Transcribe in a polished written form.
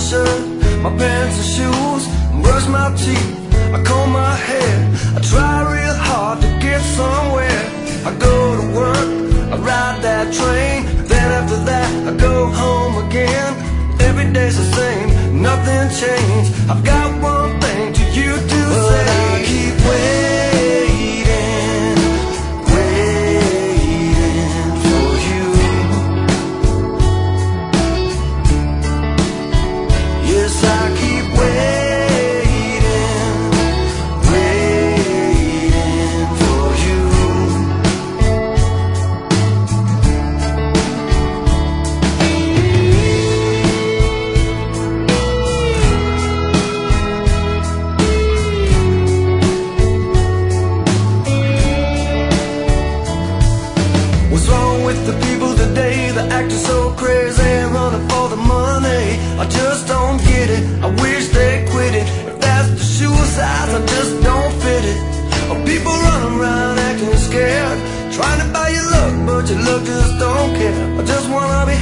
shirt, my pants and shoes, brush my teeth, I comb my hair, I try real hard to get somewhere. I go to work, I ride that train, then after that I go home again. Every day's the same, nothing changed. I've got one thing to you to say. I keep waiting, waiting for you. Yes, I keep waiting, waiting for you. What's wrong with the people today? They're acting so crazy, running for the money. I just don't get it, I wish they'd quit it. If that's the shoe size, I just don't fit it. People running around acting scared, trying to buy your luck, but your luck just don't care. I just wanna be